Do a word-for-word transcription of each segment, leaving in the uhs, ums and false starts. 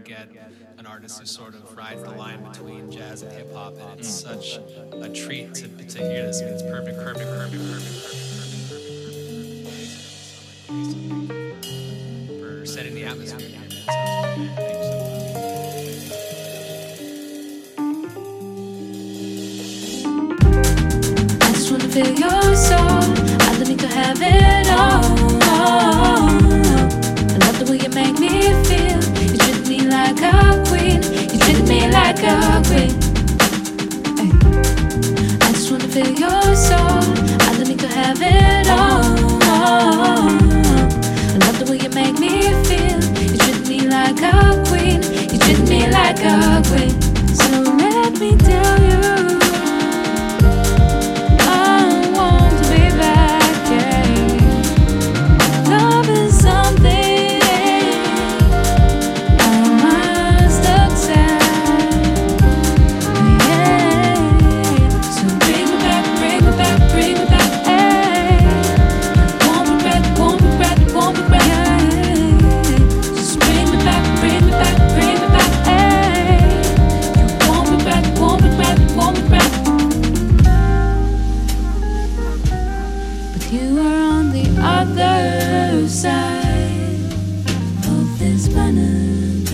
get an artist who sort of rides the line between jazz and hip hop, and it's such a treat to, to hear this. I mean, it's perfect, perfect, perfect, perfect, perfect, perfect for setting the atmosphere here, man. So, thank you so much. I just wanna feel your soul. I don't need to have it all. I love the way you make me feel. You treat me like a queen. You treat me like a queen. Hey. I just wanna feel your soul. I don't need to have it all. I love the way you make me feel. You treat me like a queen. You treat me like a queen. So let me tell you, I want to be back. Yeah. Love is something I must accept. Yeah. So bring me back, bring me back, bring me back. Hey. Won't regret, won't regret, won't regret. Yeah. Just bring me back, bring me back, bring me back. Hey. You won't regret, won't regret, won't regret. But you are on the other side of this planet.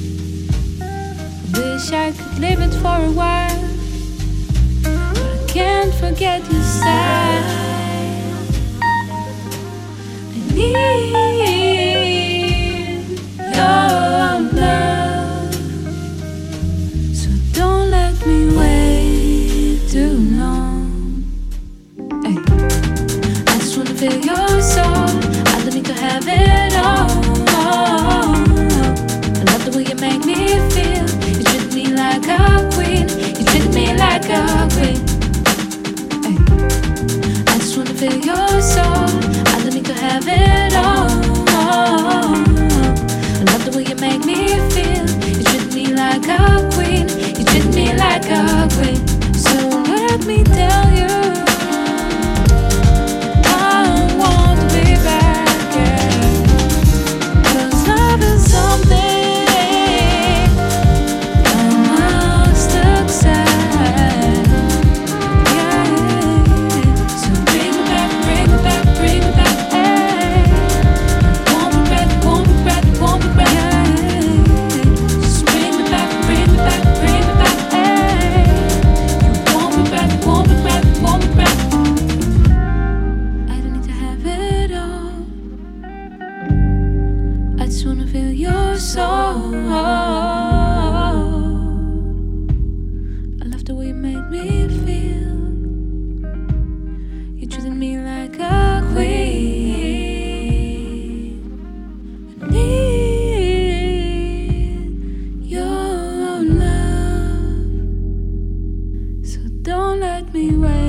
Wish I could live it for a while, but I can't forget your side. I need your love, so don't let me wait too long. Hey. I just wanna feel your soul. I don't need to have it all. I love the way you make me feel. You treat me like a queen. You treat me like a queen. Hey. I just wanna feel your soul. I don't need to have it all. I love the way you make me feel. You treat me like a queen. You treat me like a queen. So let me tell you, I just wanna feel your soul. I love the way you made me feel. You treated me like a queen. I need your love, so don't let me wait.